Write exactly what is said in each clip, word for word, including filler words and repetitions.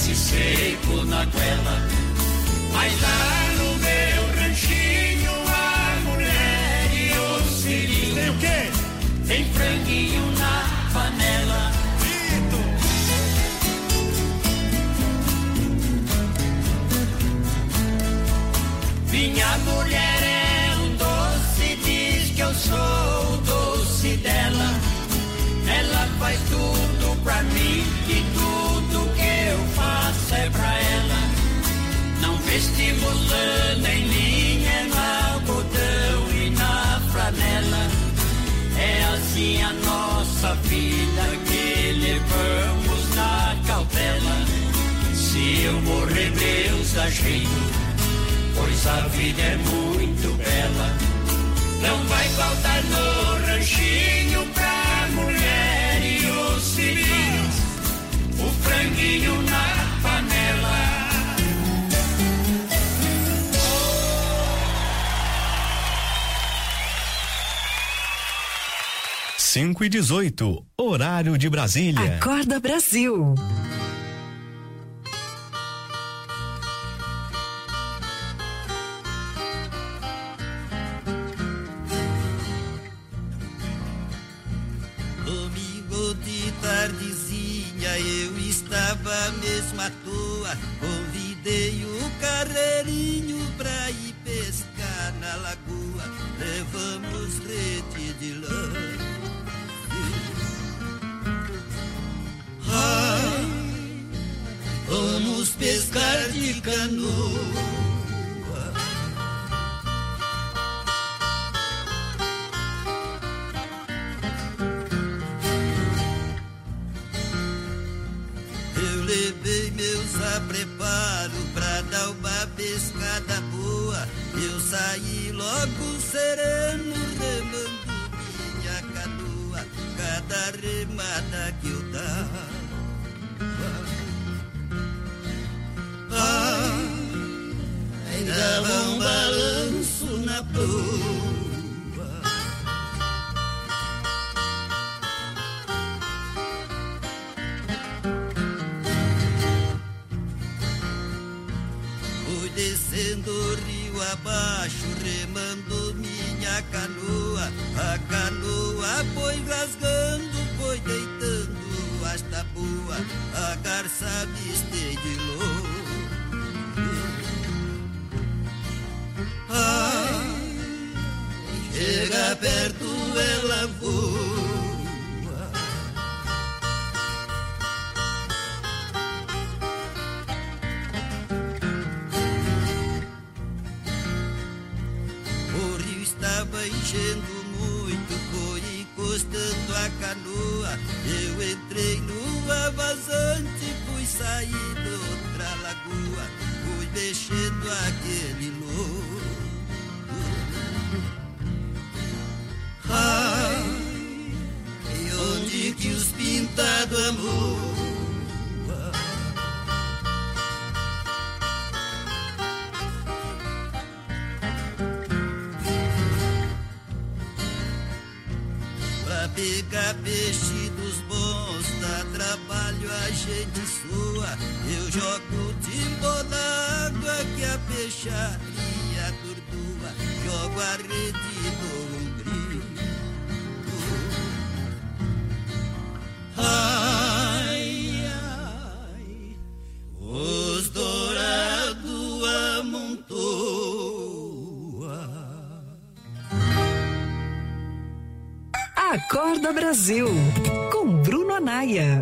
doce seco na goela. Mas lá no meu ranchinho a mulher e o cirinho tem o quê? Tem franguinho na panela. Minha mulher é um doce, diz que eu sou o doce dela. Ela faz tudo pra mim e tudo que eu faço é pra ela. Não vestimos lã nem linha, no algodão e na flanela. É assim a nossa vida que levamos na cautela. Se eu morrer, Deus dá jeito, pois a vida é muito bela. Não vai faltar no ranchinho pra mulher e os filhos, o franguinho na panela. cinco e dezoito, horário de Brasília. Acorda Brasil. Eu estava mesmo à toa, convidei o carreirinho pra ir pescar na lagoa. Levamos rede de lã. Ai, vamos pescar de canoa. Preparo pra dar uma pescada boa. Eu saí logo sereno, remando minha canoa. Cada remada que eu dava, ai, dava um balanço na proa. Descendo o rio abaixo, remando minha canoa. A canoa foi rasgando, foi deitando as tabuas. A garça vistei de louro. Ai, chega perto, ela voa. Enchendo muito, foi encostando a canoa. Eu entrei numa vazante, fui sair de outra lagoa. Fui mexendo aquele louro. Ai, e onde que os pintados amor? Pegar peixe dos bons, dá trabalho, a gente sua. Eu jogo timbo na água que a peixaria atordoa. Jogo a rede no umbigo. Ai, ai, os dourados amontoa. Acorda Brasil, com Bruno Anaia.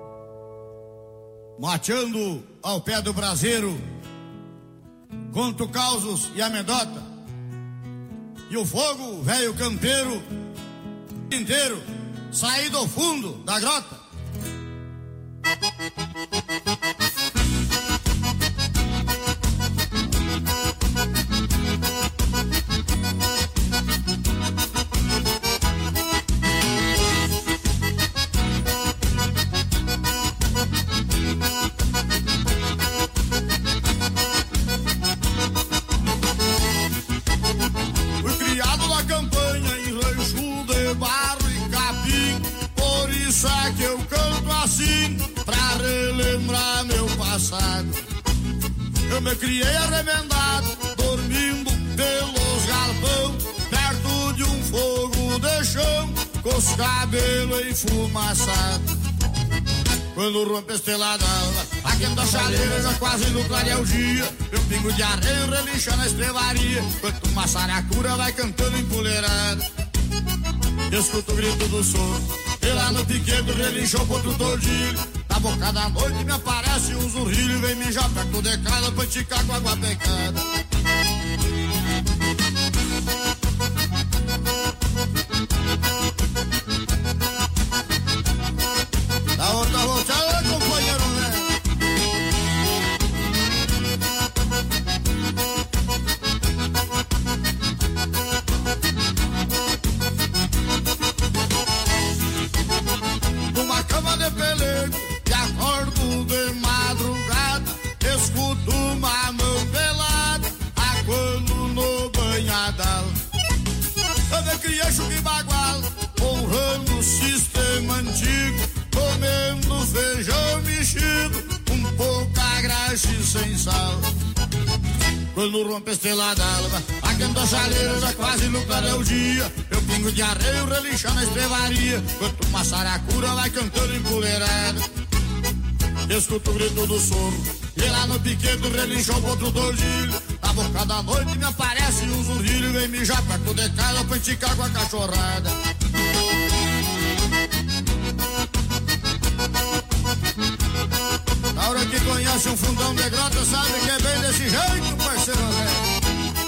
Mateando ao pé do braseiro, conto causos e amedota, e o fogo, velho campeiro, inteiro, saí do fundo da grota. Eu me criei arremendado, dormindo pelos galpão, perto de um fogo de chão, com os cabelos enfumaçados. Quando rompe a estrela d'alva, aqui da chaleira já quase no clareia o dia. Meu pingo de arreio relincha na estrevaria, enquanto uma saracura vai cantando empoleirada. Escuto o grito do sono, e lá no piquedo relinchou contra o tordilho. Na boca da noite me aparece um zurrilho, vem mijar perto de casa pra esticar com água pecada. Da outra roteada, companheiro, né? Numa cama de pelego, e acordo de madrugada, escuto uma mão pelada, aguando no banhadal. Eu me criei chuva e bagual, honrando o sistema antigo, comendo feijão mexido, um pouca graxa e sem sal. Quando rompe a estrela d'alva, aquendo a chaleira já quase no clareia o dia. Eu pingo de arreio relincha na estrevaria, enquanto uma saracura vai cantando empoleirada. Escuto o grito do soro, e lá no piquedo relinchou contra o tordilho. Na boca da noite me aparece um zurrilho, vem mijar perto de casa pra esticar com a cachorrada. Na hora que conhece um fundão de grota, sabe que é bem desse jeito, parceiro velho.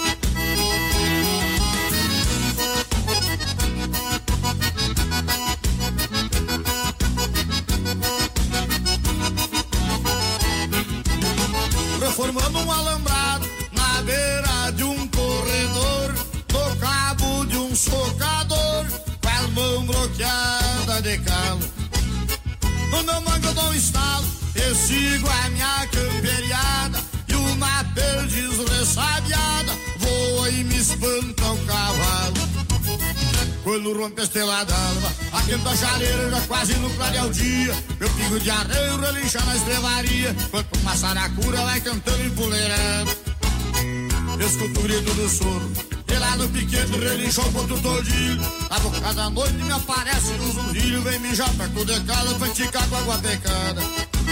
Reformando um alambrado na beira de um corredor, no cabo de um socador, com a mão bloqueada de calo. No meu mango eu dou um estalo, eu sigo a minha camperiada, e uma perdiz ressabiada voa e me espanta o cavalo. Quando rompe a estrela d'alva, aquenta a chaleira já quase no clareia o dia. Meu pingo de arreio relincha na estrevaria, enquanto uma saracura vai cantando empoleirada. Escuto o grito do soro, e lá no piquete relinchou contra o tordilho. Na boca da noite me aparece um zurrilho, vem mijar perto de casa pra esticar com água pecada.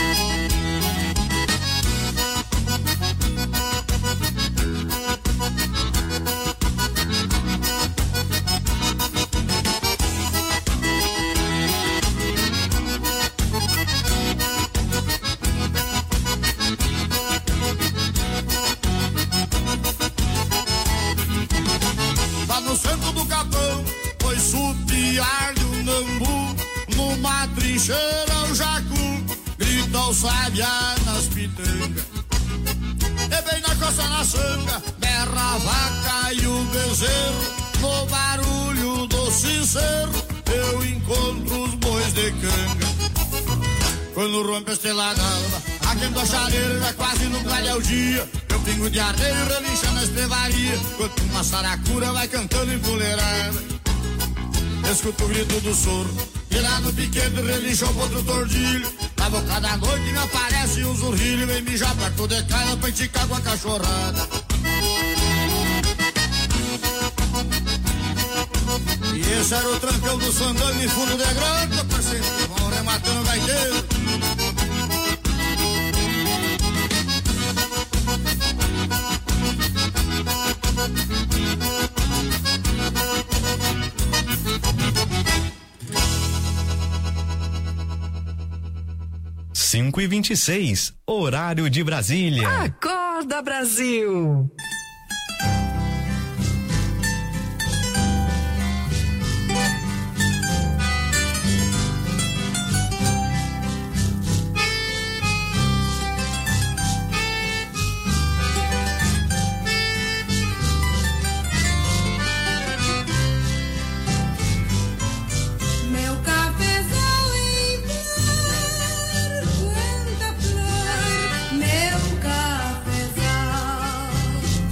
No centro do capão, foi supiar-lhe o nambu, numa trincheira o jacu, grita o sabiá nas pitangas. E bem na costa na sanga, berra a vaca e o bezerro, no barulho do sincero, eu encontro os bois de canga. Quando rompe a estrela d'alva, aquendo a chaleira já quase no clareia o dia. Meu pingo de arreio relincha na estrevaria, enquanto uma saracura vai cantando empoleirada. Escuto o grito do soro, e lá no piquete relinchou contra o tordilho. Na boca da noite me aparece um zurrilho, vem mijar perto de casa pra esticar com a cachorrada. E esse era o trancão do Sandano em fundo de grota, parceiro, vão rematando o gaiteiro. cinco e vinte e seis, horário de Brasília. Acorda, Brasil! Meu cafezal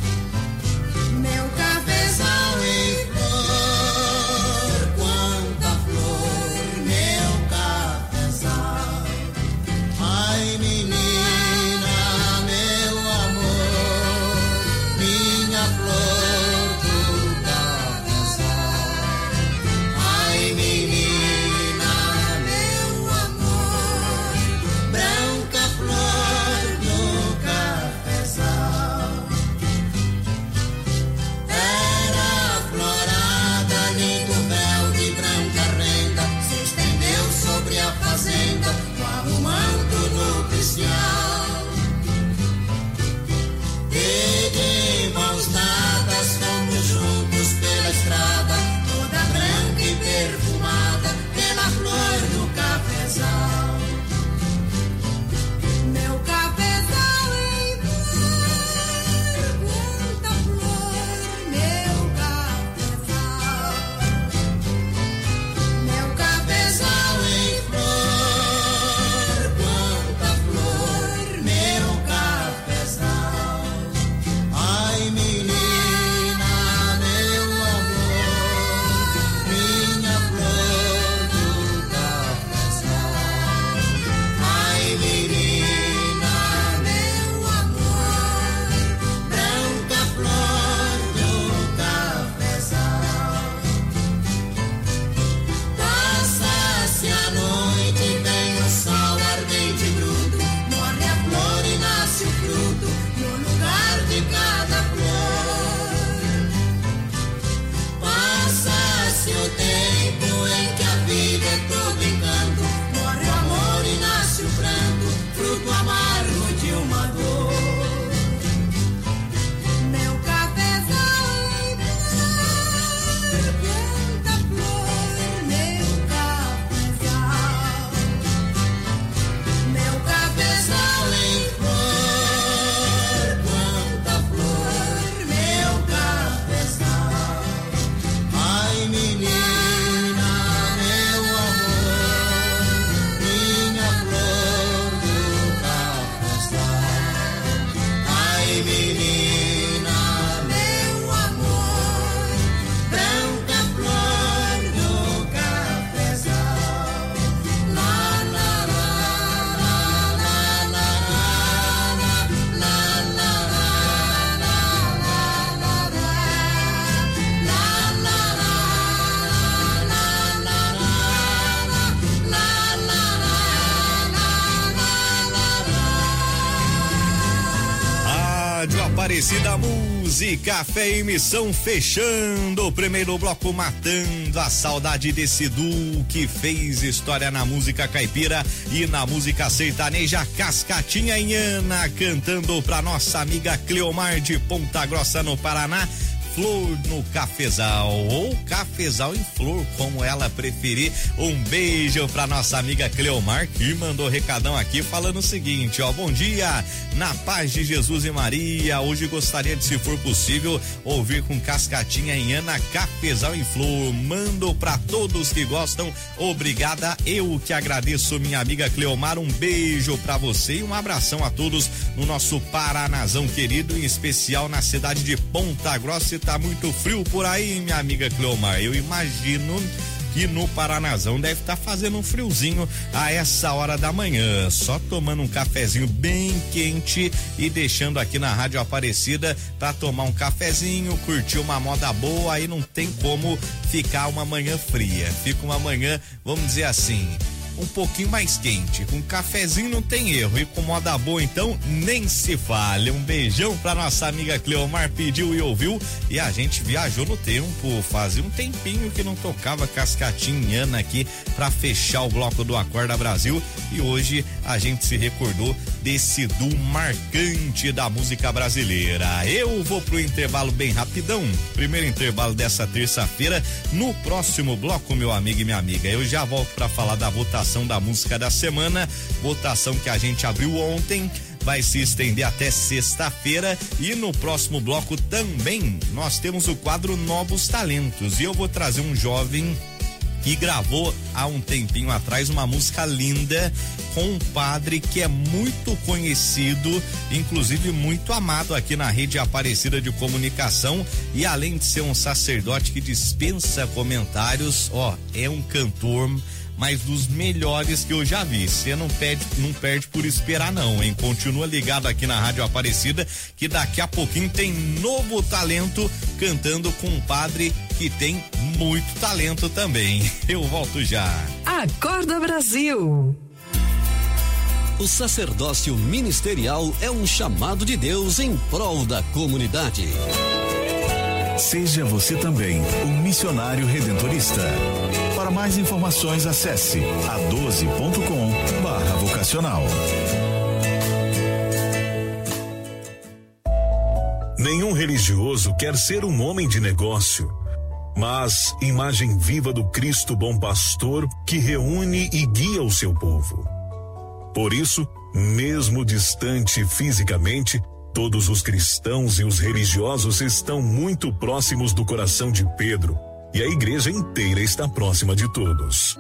Aparecida, música, fé e missão, fechando o primeiro bloco, matando a saudade desse duo que fez história na música caipira e na música sertaneja. Cascatinha Inhana cantando pra nossa amiga Cleomar de Ponta Grossa, no Paraná. Flor no Cafezal, ou Cafezal em Flor, como ela preferir. Um beijo pra nossa amiga Cleomar, que mandou recadão aqui falando o seguinte, ó: bom dia, na paz de Jesus e Maria, hoje gostaria de, se for possível, ouvir com Cascatinha Inhana, Cafezal em Flor. Mando pra todos que gostam, obrigada, eu que agradeço, minha amiga Cleomar. Um beijo pra você e um abração a todos no nosso Paranazão querido, em especial na cidade de Ponta Grossa. Tá muito frio por aí, minha amiga Cleomar. Eu imagino que no Paranazão deve estar tá fazendo um friozinho a essa hora da manhã, só tomando um cafezinho bem quente e deixando aqui na Rádio Aparecida pra tomar um cafezinho, curtir uma moda boa. Aí não tem como ficar uma manhã fria, fica uma manhã, vamos dizer assim, um pouquinho mais quente. Com cafezinho não tem erro, e com moda boa então nem se fale. Um beijão pra nossa amiga Cleomar, pediu e ouviu, e a gente viajou no tempo. Fazia um tempinho que não tocava Cascatinha Inhana aqui pra fechar o bloco do Acorda Brasil, e hoje a gente se recordou desse duo marcante da música brasileira. Eu vou pro intervalo bem rapidão, primeiro intervalo dessa terça-feira. No próximo bloco, meu amigo e minha amiga, eu já volto pra falar da votação da música da semana, votação que a gente abriu ontem, vai se estender até sexta-feira. E no próximo bloco também nós temos o quadro Novos Talentos, e eu vou trazer um jovem que gravou há um tempinho atrás uma música linda com um padre que é muito conhecido, inclusive muito amado aqui na rede Aparecida de Comunicação, e além de ser um sacerdote que dispensa comentários, ó, é um cantor, mas dos melhores que eu já vi. Você não perde, não perde por esperar não, hein? Continua ligado aqui na Rádio Aparecida, que daqui a pouquinho tem novo talento cantando com um padre que tem muito talento também. Eu volto já. Acorda Brasil. O sacerdócio ministerial é um chamado de Deus em prol da comunidade. Seja você também um missionário redentorista. Para mais informações, acesse a doze ponto com barra vocacional. Nenhum religioso quer ser um homem de negócio, mas imagem viva do Cristo bom pastor que reúne e guia o seu povo. Por isso, mesmo distante fisicamente, todos os cristãos e os religiosos estão muito próximos do coração de Pedro, e a igreja inteira está próxima de todos.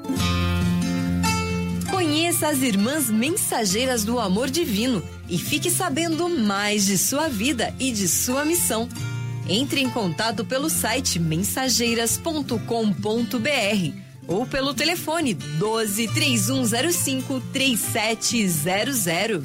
Conheça as Irmãs Mensageiras do Amor Divino e fique sabendo mais de sua vida e de sua missão. Entre em contato pelo site mensageiras ponto com ponto br ou pelo telefone doze, três um zero cinco, três sete zero zero.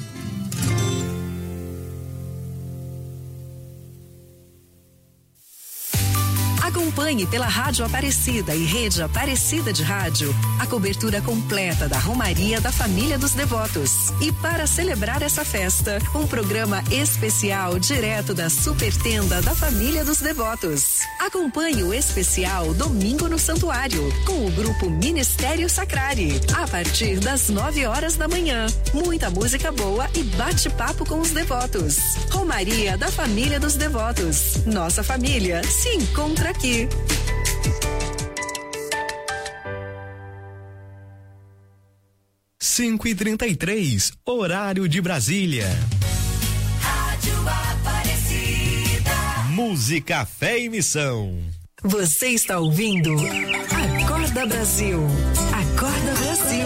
Acompanhe pela Rádio Aparecida e Rede Aparecida de Rádio a cobertura completa da Romaria da Família dos Devotos. E para celebrar essa festa, um programa especial direto da Super Tenda da Família dos Devotos. Acompanhe o especial Domingo no Santuário com o grupo Ministério Sacrari, a partir das nove horas da manhã. Muita música boa e bate-papo com os devotos. Romaria da Família dos Devotos. Nossa família se encontra aqui. cinco e trinta e três, horário de Brasília. Rádio Aparecida. Música, fé e missão. Você está ouvindo Acorda Brasil. Acorda Brasil.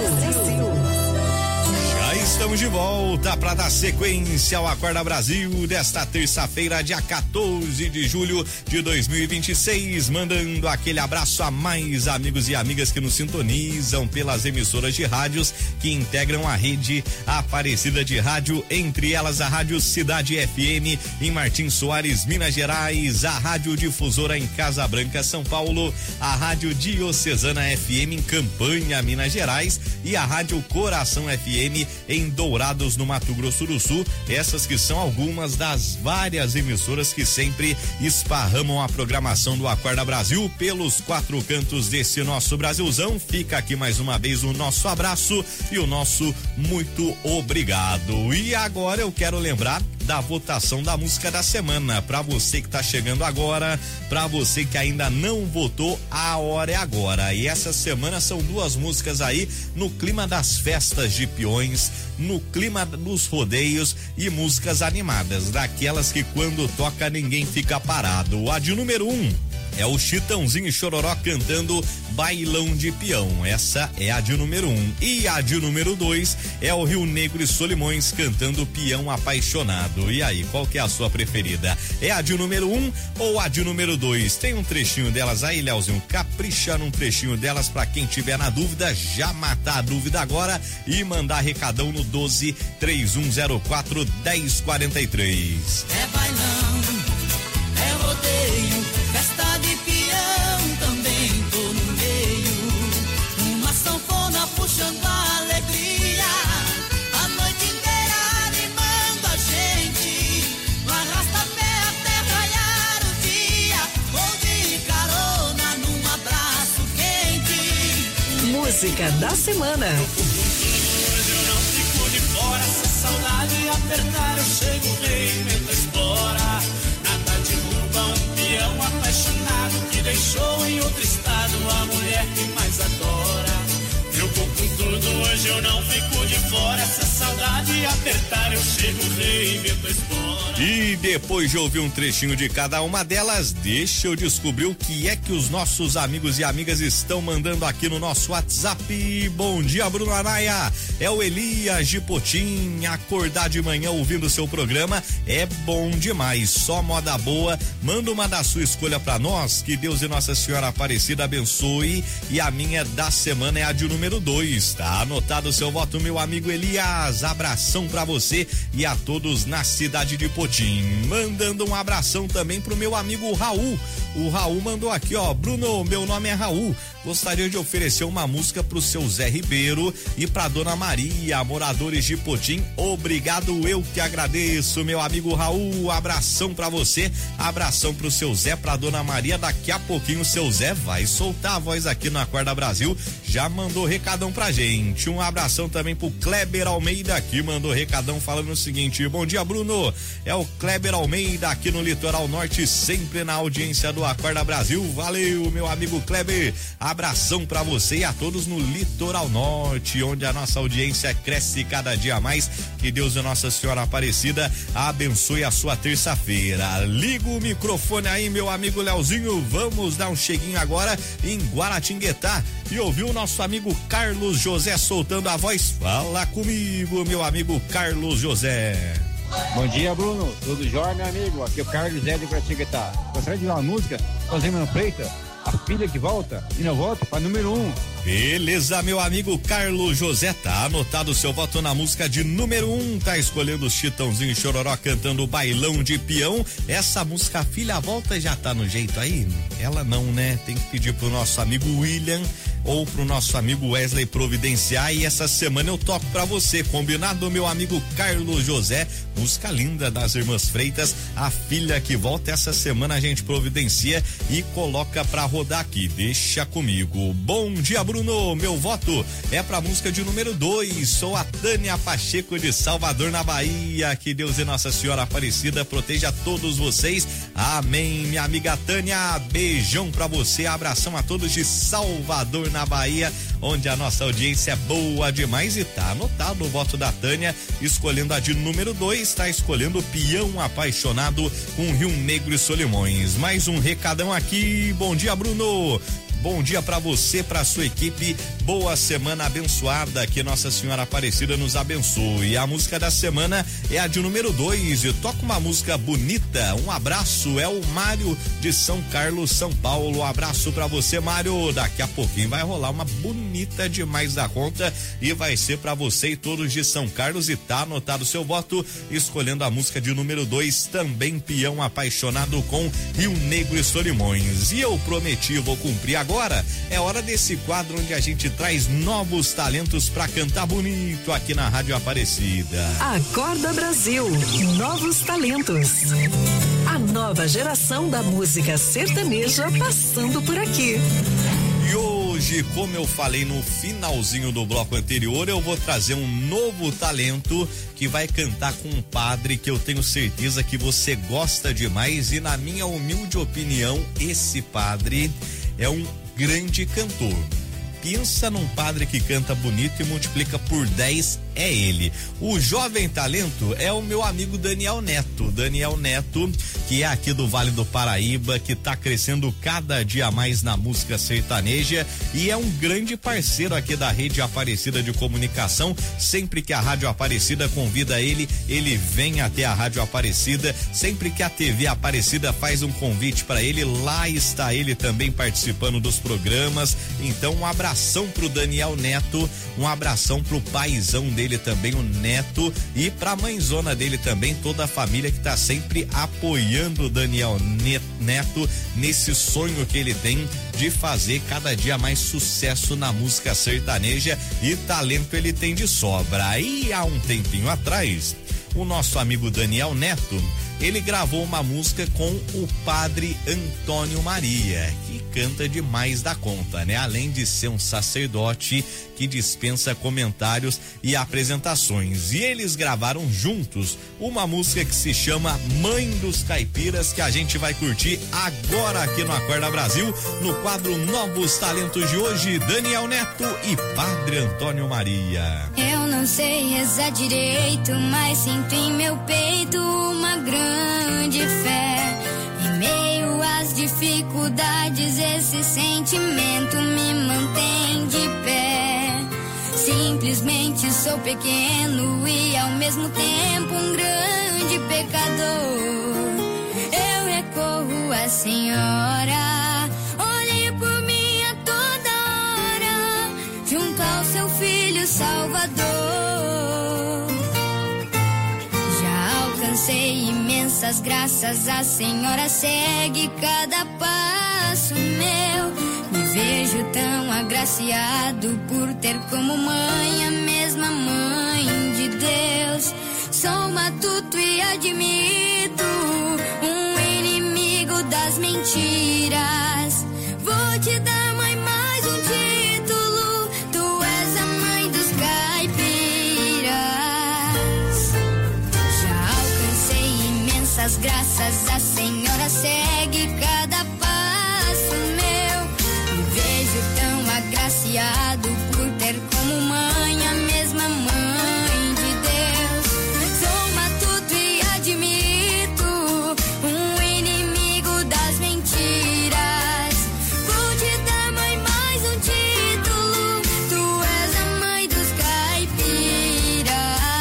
Já estamos de volta para dar sequência ao Acorda Brasil desta terça-feira, dia quatorze de julho de dois mil e vinte e seis, mandando aquele abraço a mais amigos e amigas que nos sintonizam pelas emissoras de rádios que integram a rede Aparecida de Rádio, entre elas a Rádio Cidade F M em Martins Soares, Minas Gerais, a Rádio Difusora em Casa Branca, São Paulo, a Rádio Diocesana F M em Campanha, Minas Gerais, e a Rádio Coração F M em Dourados, no Mato Grosso do Sul. Essas que são algumas das várias emissoras que sempre esparramam a programação do Acorda Brasil pelos quatro cantos desse nosso Brasilzão. Fica aqui mais uma vez o nosso abraço e o nosso muito obrigado. E agora eu quero lembrar da votação da música da semana. Para você que tá chegando agora, para você que ainda não votou, a hora é agora. E essa semana são duas músicas aí no clima das festas de peões, no clima dos rodeios e músicas animadas, daquelas que quando toca ninguém fica parado. A de número um é o Chitãozinho e Chororó cantando Bailão de Peão. Essa é a de número um. E a de número dois é o Rio Negro e Solimões cantando Peão Apaixonado. E aí, qual que é a sua preferida? É a de número um ou a de número dois? Tem um trechinho delas aí, Leozinho? Capricha num trechinho delas pra quem tiver na dúvida, já matar a dúvida agora e mandar recadão no doze, três um zero quatro, dez quarenta e três. É bailão, é rodeio, festa de peão, também tô no meio. Uma sanfona puxando a alegria, a noite inteira animando a gente. No arrasta-pé até raiar o dia, vou de carona num abraço quente. Música da semana. Hoje eu não fico de fora, se a saudade apertar eu chego, rei, meto a espora. Nada derruba um peão apaixonado que deixou em outro estado a mulher que mais adora. Eu vou com tudo, hoje eu não fico de fora, se a saudade apertar eu chego, rei, meto a espora. E depois de ouvir um trechinho de cada uma delas, deixa eu descobrir o que é que os nossos amigos e amigas estão mandando aqui no nosso WhatsApp. Bom dia, Bruno Anaia. É o Elias de Potim. Acordar de manhã ouvindo o seu programa é bom demais. Só moda boa. Manda uma da sua escolha pra nós. Que Deus e Nossa Senhora Aparecida abençoe. E a minha da semana é a de número dois. Tá anotado o seu voto, meu amigo Elias. Abração pra você e a todos na cidade de Potim. Mandando um abração também pro meu amigo Raul. O Raul mandou aqui, ó: Bruno, meu nome é Raul. Gostaria de oferecer uma música pro seu Zé Ribeiro e pra dona Maria, moradores de Potim. Obrigado, eu que agradeço, meu amigo Raul. Abração pra você, abração pro seu Zé, pra dona Maria. Daqui a pouquinho o seu Zé vai soltar a voz aqui no Acorda Brasil. Já mandou recadão pra gente. Um abração também pro Kleber Almeida, que mandou recadão falando o seguinte: bom dia, Bruno. É o Kleber Almeida aqui no Litoral Norte, sempre na audiência do Acorda Brasil. Valeu, meu amigo Kleber. Abração pra você e a todos no Litoral Norte, onde a nossa audiência cresce cada dia mais. Que Deus e Nossa Senhora Aparecida abençoe a sua terça-feira. Liga o microfone aí, meu amigo Leozinho. Vamos dar um cheguinho agora em Guaratinguetá e ouvir o nosso amigo Carlos José soltando a voz. Fala comigo, meu amigo Carlos José. Bom dia, Bruno. Tudo jóia, meu amigo? Aqui é o Carlos Zé de Guaratinguetá. Gostaria de dar uma música, Fazendo Preita, A Filha que Volta, e não volta para número um. Beleza, meu amigo Carlos José, tá anotado o seu voto na música de número um, tá escolhendo o Chitãozinho e Chororó cantando o Bailão de Peão. Essa música, A Filha Volta, já tá no jeito aí? Ela não, né? Tem que pedir pro nosso amigo William ou pro nosso amigo Wesley providenciar, e essa semana eu toco pra você, combinado, meu amigo Carlos José? Música linda das Irmãs Freitas, A Filha que Volta. Essa semana a gente providencia e coloca pra rodar aqui. Deixa comigo. Bom dia, Bruno. Meu voto é pra música de número dois. Sou a Tânia Pacheco de Salvador, na Bahia. Que Deus e Nossa Senhora Aparecida proteja todos vocês. Amém, minha amiga Tânia. Beijão pra você. Abração a todos de Salvador, na Bahia, onde a nossa audiência é boa demais. E tá anotado o voto da Tânia, escolhendo a de número dois, tá escolhendo Peão Apaixonado com Rio Negro e Solimões. Mais um recadão aqui. Bom dia, Bruno. Bom dia pra você, pra sua equipe. Boa semana abençoada. Que Nossa Senhora Aparecida nos abençoe. A música da semana é a de número dois. Eu toco uma música bonita. Um abraço. É o Mário de São Carlos, São Paulo. Um abraço pra você, Mário. Daqui a pouquinho vai rolar uma bonita demais da conta e vai ser pra você e todos de São Carlos. E tá anotado o seu voto, escolhendo a música de número dois, também Peão Apaixonado com Rio Negro e Solimões. E eu prometi, vou cumprir agora. agora é hora desse quadro onde a gente traz novos talentos pra cantar bonito aqui na Rádio Aparecida. Acorda Brasil, novos talentos. A nova geração da música sertaneja passando por aqui. E hoje, como eu falei no finalzinho do bloco anterior, eu vou trazer um novo talento que vai cantar com um padre que eu tenho certeza que você gosta demais, e na minha humilde opinião, esse padre é um grande cantor. Pensa num padre que canta bonito e multiplica por dez, é ele. O jovem talento é o meu amigo Daniel Neto. Daniel Neto, que é aqui do Vale do Paraíba, que tá crescendo cada dia mais na música sertaneja e é um grande parceiro aqui da Rede Aparecida de Comunicação. Sempre que a Rádio Aparecida convida ele, ele vem até a Rádio Aparecida. Sempre que a T V Aparecida faz um convite para ele, lá está ele também participando dos programas. Então, um abração pro Daniel Neto, um abração pro paizão dele também, o Neto, e pra mãezona dele também, toda a família que tá sempre apoiando o Daniel Neto nesse sonho que ele tem de fazer cada dia mais sucesso na música sertaneja, e talento ele tem de sobra. E há um tempinho atrás, o nosso amigo Daniel Neto, ele gravou uma música com o padre Antônio Maria, que canta demais da conta, né? Além de ser um sacerdote que dispensa comentários e apresentações. E eles gravaram juntos uma música que se chama Mãe dos Caipiras, que a gente vai curtir agora aqui no Acorda Brasil, no quadro Novos Talentos de hoje, Daniel Neto e Padre Antônio Maria. Eu não sei rezar direito, mas sinto em meu peito uma grande fé. Em meio às dificuldades, esse sentimento me mantém de pé. Simplesmente sou pequeno e ao mesmo tempo um grande pecador. Eu recorro à Senhora, olhe por mim a toda hora, junto ao seu Filho Salvador. Já alcancei imensas graças, a Senhora segue cada passo meu. Me vejo tão agraciado por ter como mãe a mesma mãe de Deus. Sou matuto e admito um inimigo das mentiras. Vou te dar, mãe, mais um título. Tu és a mãe dos caipiras. Já alcancei imensas graças, a Senhora segue cada passo meu. Me vejo tão agraciado por ter como mãe a mesma mãe de Deus. Sou matuto e admito um inimigo das mentiras. Vou te dar, mãe, mais um título. Tu és a mãe dos caipiras.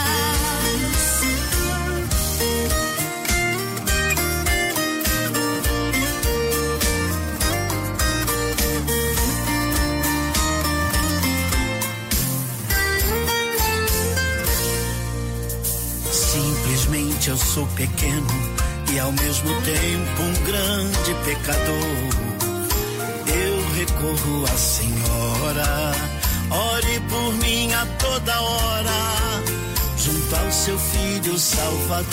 Simplesmente eu sou pequeno e ao mesmo tempo um grande pecador. Eu recorro à Senhora, ore por mim a toda hora, junto ao seu Filho Salvador.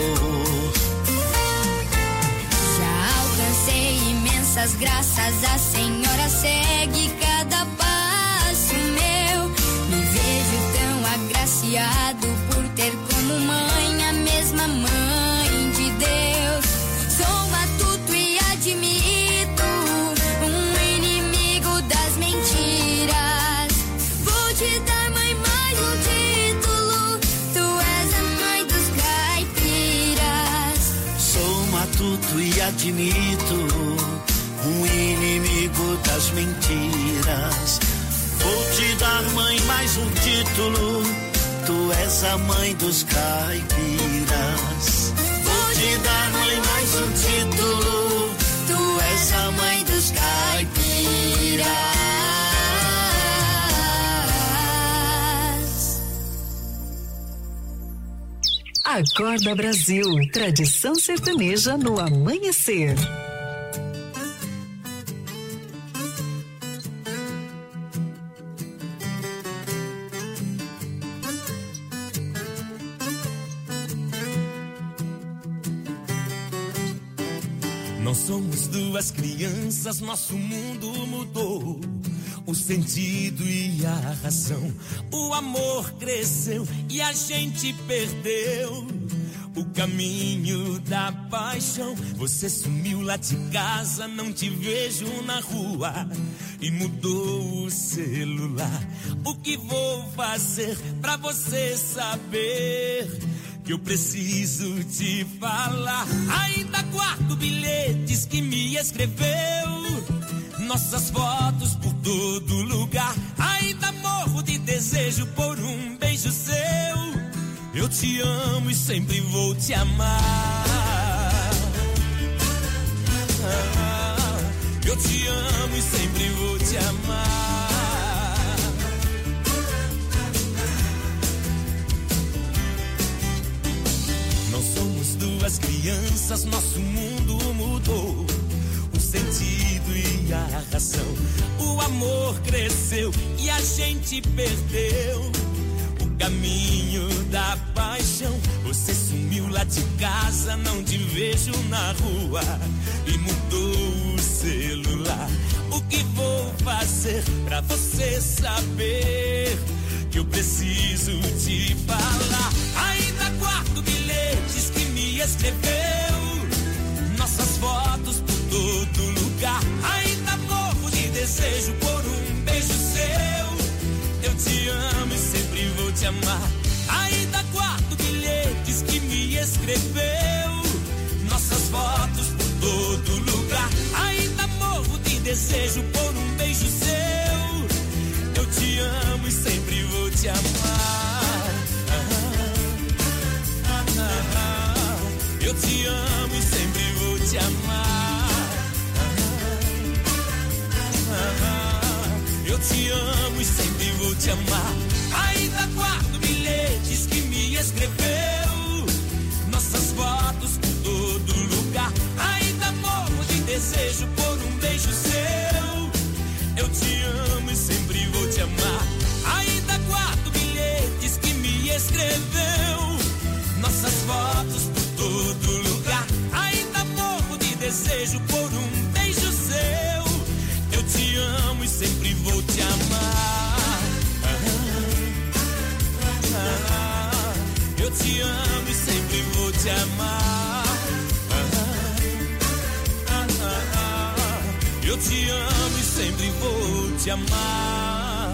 Já alcancei imensas graças, a Senhora segue cada passo meu. Me vejo tão agraciado por ter como mãe a mesma mãe de Deus. Sou matuto e admito um inimigo das mentiras. Vou te dar, mãe, mais um título. Tu és a mãe dos caipiras. Sou matuto e admito um inimigo das mentiras. Vou te dar, mãe, mais um título. Tu és a mãe dos caipiras. Vou te dar, mãe, mais um título. Tu és a mãe dos caipiras. Acorda Brasil, tradição sertaneja no amanhecer. Não somos duas crianças, nosso mundo mudou. O sentido e a razão, o amor cresceu e a gente perdeu o caminho da paixão. Você sumiu lá de casa, não te vejo na rua e mudou o celular. O que vou fazer pra você saber que eu preciso te falar? Ainda guardo bilhetes que me escreveu, nossas fotos por todo lugar. Ainda morro de desejo por um beijo seu. Eu te amo e sempre vou te amar. Eu te amo e sempre vou te amar. Não somos duas crianças, nosso mundo mudou. O sentido e a razão, o amor cresceu e a gente perdeu o caminho da paixão. Você sumiu lá de casa, não te vejo na rua e mudou o celular. O que vou fazer pra você saber que eu preciso te falar? Ainda guardo bilhetes que me escreveu, nossas fotos por todo lugar. Ainda morro de desejo por um beijo seu. Eu te amo e sempre vou te amar. Ainda guardo bilhetes que me escreveu, nossas fotos por todo lugar. Ainda morro de desejo por um beijo seu. Eu te amo e sempre vou te amar. Eu te amo e sempre vou te amar. Eu te amo e sempre vou te amar. Ainda guardo bilhetes que me escreveu, nossas fotos por todo lugar. Ainda morro de desejo por um beijo seu. Eu te amo e sempre vou te amar. Ainda guardo bilhetes que me escreveu, nossas fotos por todo lugar. Ainda morro de desejo por um beijo seu. Eu te amo e sempre vou te amar. Eu te amo e sempre vou te amar. Eu te amo e sempre vou te amar.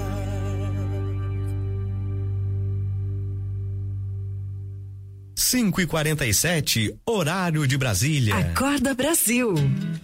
cinco e quarenta e sete, horário de Brasília. Acorda Brasil.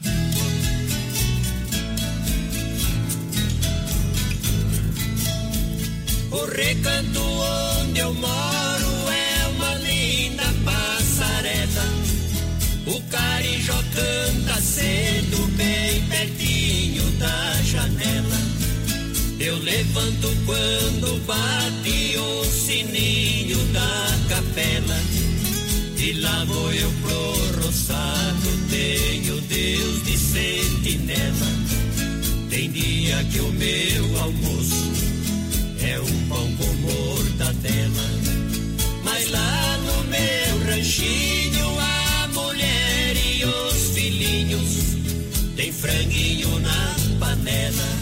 O recanto onde eu moro é uma linda passarela. O carijó canta cedo bem pertinho da janela. Eu levanto quando bate o sininho da capela. E lá vou eu pro roçado, tenho Deus de sentinela. Tem dia que o meu almoço é um pão com mortadela. Mas lá no meu ranchinho a mulher e os filhinhos tem franguinho na panela.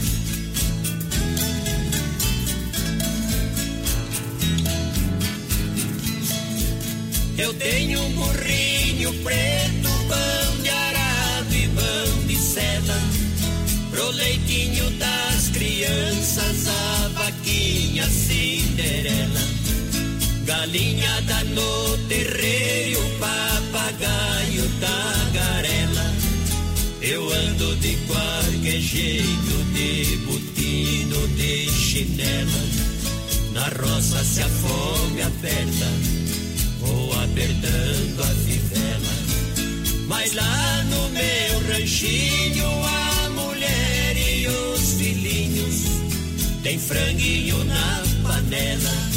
Eu tenho um burrinho preto, pão de arado e pão de seda. Pro leitinho das crianças, a vaquinha Cinderela. Galinhada no terreiro, papagaio tagarela. Eu ando de qualquer jeito, de botina, de chinela. Na roça se a fome aperta, vou apertando a fivela. Mas lá no meu ranchinho a mulher e os filhinhos tem franguinho na panela.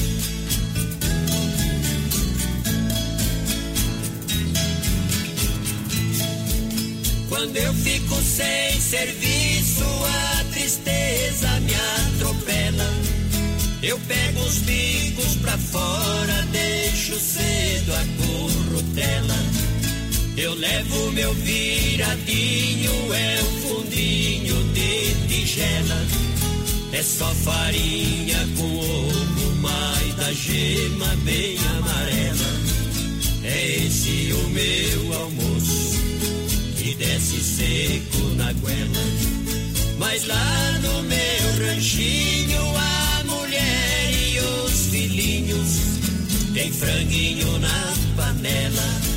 Quando eu fico sem serviço a tristeza me atropela. Eu pego os bicos pra fora, deixo cedo a currutela. Eu levo meu viradinho, é um fundinho de tigela. É só farinha com ovo, mais da gema bem amarela. É esse o meu almoço, que desce seco na goela. Mas lá no meu ranchinho, a mulher e os filhinhos tem franguinho na panela.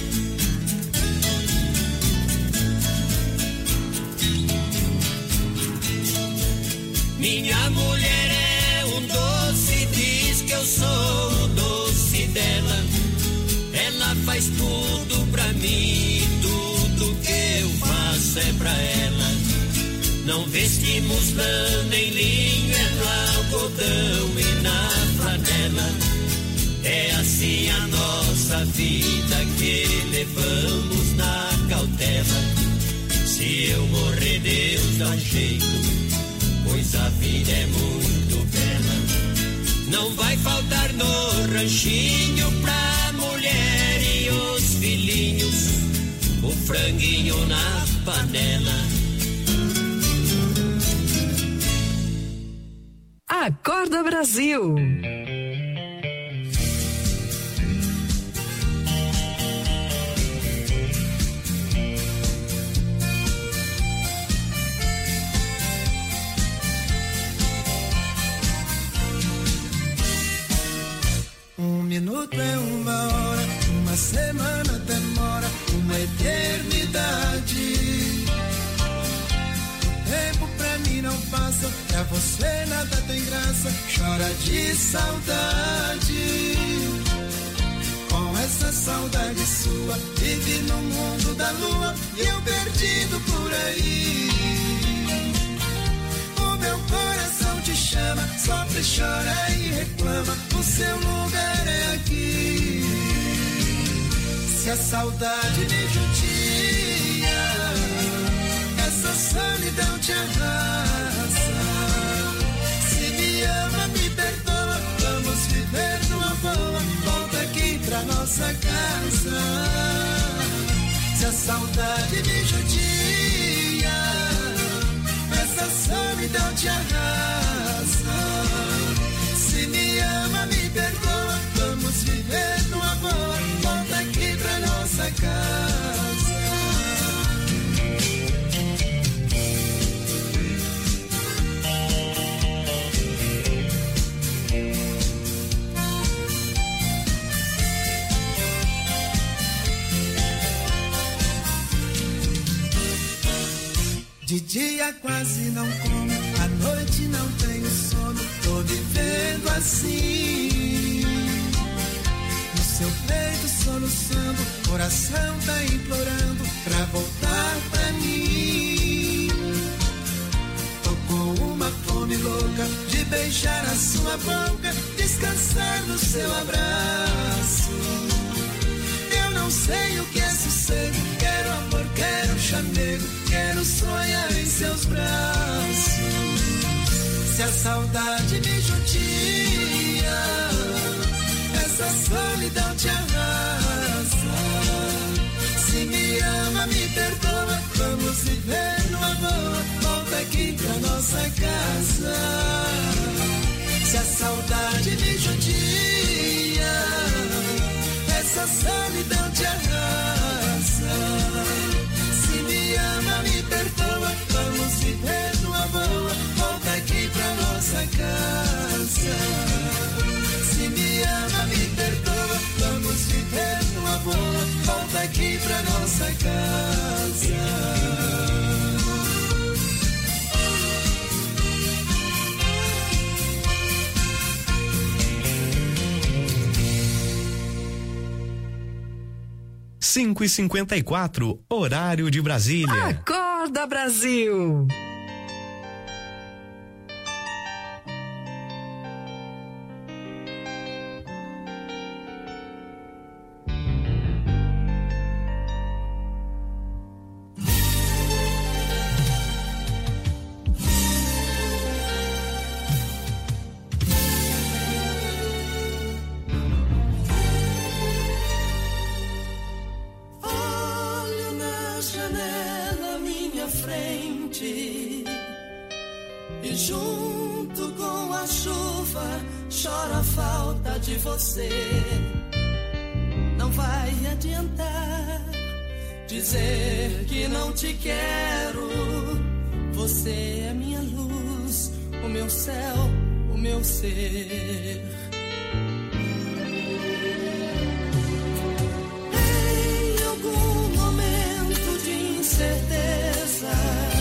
Minha mulher é um doce, diz que eu sou o doce dela. Ela faz tudo pra mim, tudo que eu faço é pra ela. Não vestimos lã nem linho, é no algodão e na flanela. É assim a nossa vida que levamos na cautela. Se eu morrer, Deus dá um jeito, pois a vida é muito bela. Não vai faltar no ranchinho pra mulher e os filhinhos o franguinho na panela. Acorda Brasil. Um minuto é uma hora, uma semana demora uma eternidade. O tempo pra mim não passa, pra você nada tem graça, chora de saudade. Com essa saudade sua, vive no mundo da lua e eu perdido por aí. O meu coração te chama, sofre, chora e reclama, o seu lugar é aqui. Se a saudade me judia, essa solidão te arrasa. Se me ama, me perdoa, vamos viver numa boa, volta aqui pra nossa casa. Se a saudade me judia, essa solidão te arrasa. Se me ama, me perdoa, vamos viver numa boa, volta aqui pra nossa casa. De dia quase não como, à noite não tenho sono, tô vivendo assim. No seu peito soluçando, coração tá implorando pra voltar pra mim. Tô com uma fome louca de beijar a sua boca, descansar no seu abraço. Eu não sei o que é sossego, quero amor, quero chamego, quero sonhar em seus braços. Se a saudade me judia, essa solidão te arrasa. Se me ama, me perdoa, vamos viver numa boa, volta aqui pra nossa casa. Se a saudade me judia, essa solidão te arrasa. Se me ama, me perdoa, vamos viver numa boa, volta aqui pra nossa casa. Se me ama, me perdoa, vamos viver numa boa, volta aqui pra nossa casa. cinco e cinquenta e quatro, horário de Brasília. Acorda Brasil. Olha choro a falta de você. Não vai adiantar dizer que não te quero. Você é minha luz, o meu céu, o meu ser. Em algum momento de incerteza,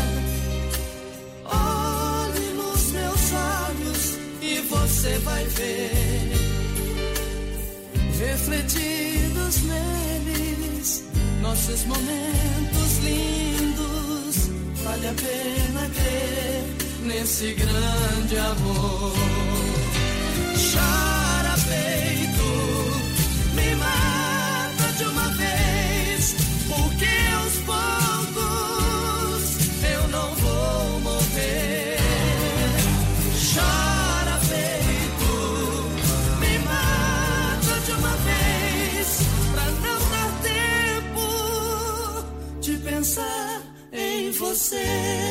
olhe nos meus olhos e você vai ver, refletidos neles, nossos momentos lindos. Vale a pena crer nesse grande amor. Chora peito, me mata de uma vez, porque aos poucos eu não vou morrer. Chora peito, me mata de uma vez, pra não dar tempo de pensar em você.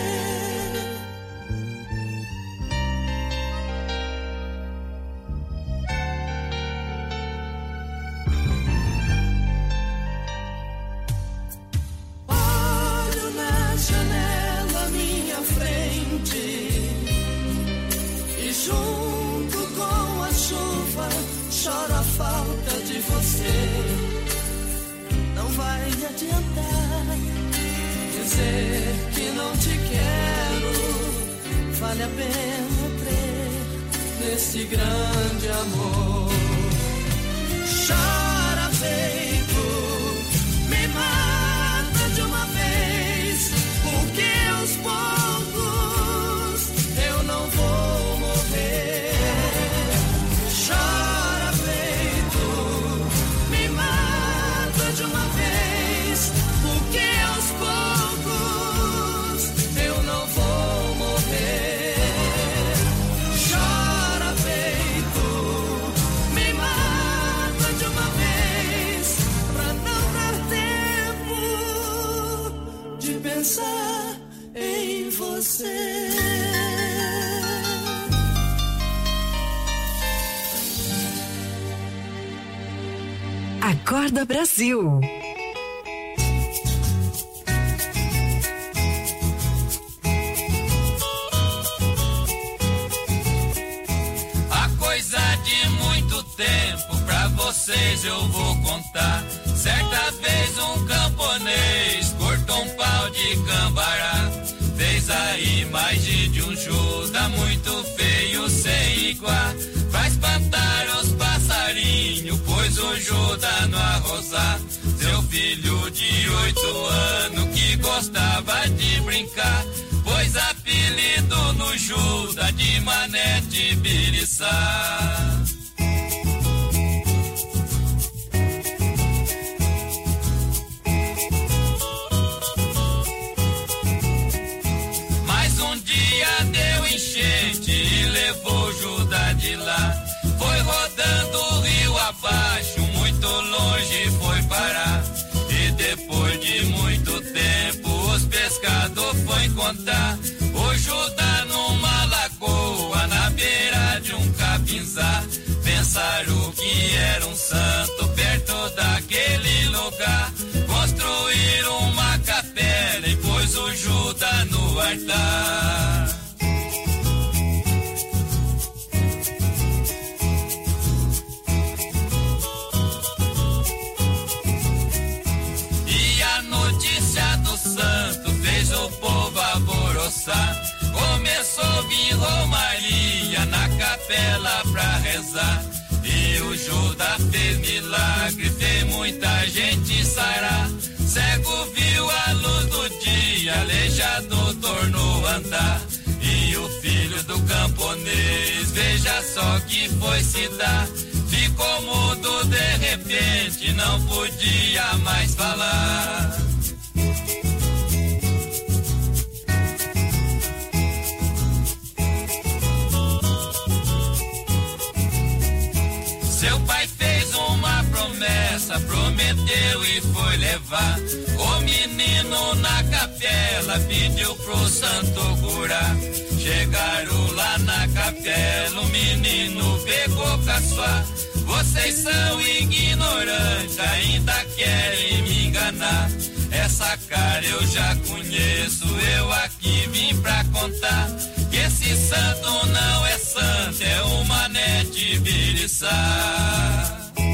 Olho na janela à minha frente e junto com a chuva choro a falta de você. Não vai adiantar dizer que não te quero, vale a pena crer nesse grande amor. Chora peito, me mata de uma vez, porque aos poucos eu não vou morrer. Chora peito, me mata de uma vez, porque aos poucos eu não vou morrer. Chora peito, me mata de uma vez, pra não dar tempo de pensar em você. Acorda Brasil. Tempo pra vocês eu vou contar. Certa vez um camponês cortou um pau de cambará, fez a imagem de um Judas muito feio sem igual, pra espantar os passarinhos, pôs o Judas no arrozar. Seu filho de oito anos que gostava de brincar, pôs apelido no Judas de Mané de Biriçá. Levou Judas de lá, foi rodando o rio abaixo, muito longe foi parar. E depois de muito tempo os pescadores foi contar o Judas numa lagoa na beira de um capinzá. Pensaram que era um santo perto daquele lugar, construíram uma capela e pôs o Judas no altar. Santo fez o povo alvoroçar, começou a vir romaria na capela pra rezar. E o Judas fez milagre, fez muita gente sarar. Cego viu a luz do dia, aleijado tornou a andar. E o filho do camponês, veja só que foi se dar, ficou mudo de repente, não podia mais falar. Seu pai fez uma promessa, prometeu e foi levar o menino menino na capela pediu pro santo curar. Chegaram lá na capela, o menino pegou caçoar. Vocês são ignorantes, ainda querem me enganar. Essa cara eu já conheço, eu aqui vim pra contar. Que esse santo não é santo, é o Mané de Ibiriçá.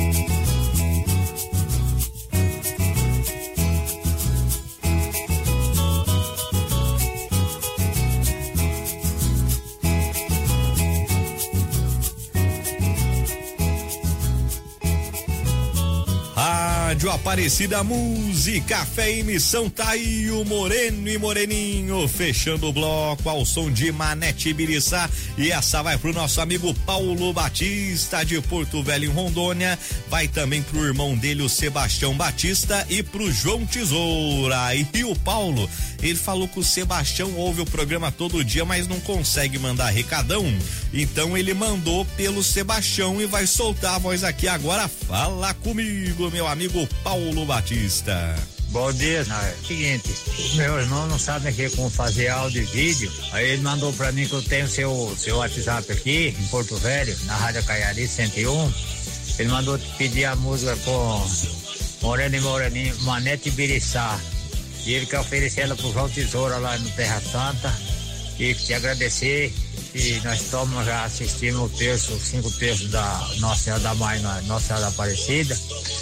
Rádio Aparecida, música, fé e missão, tá aí o Moreno e Moreninho, fechando o bloco ao som de Manete Ibiriçá, e essa vai pro nosso amigo Paulo Batista de Porto Velho em Rondônia, vai também pro irmão dele, o Sebastião Batista, e pro João Tesoura. E o Paulo, ele falou que o Sebastião ouve o programa todo dia, mas não consegue mandar recadão, então ele mandou pelo Sebastião e vai soltar a voz aqui agora. Fala comigo, meu amigo Paulo Batista. Bom dia, não, é o seguinte, meu irmão não sabe aqui como fazer áudio e vídeo, aí ele mandou pra mim que eu tenho seu, seu WhatsApp aqui em Porto Velho, na Rádio Caiari cento e um, ele mandou te pedir a música com Moreno e Moreninho, Manete Ibiriçá, e ele quer oferecer ela pro João Tesoura lá no Terra Santa, e te agradecer, e nós estamos já assistindo o terço, cinco terços da Nossa Senhora da Mãe, Nossa Senhora da Aparecida.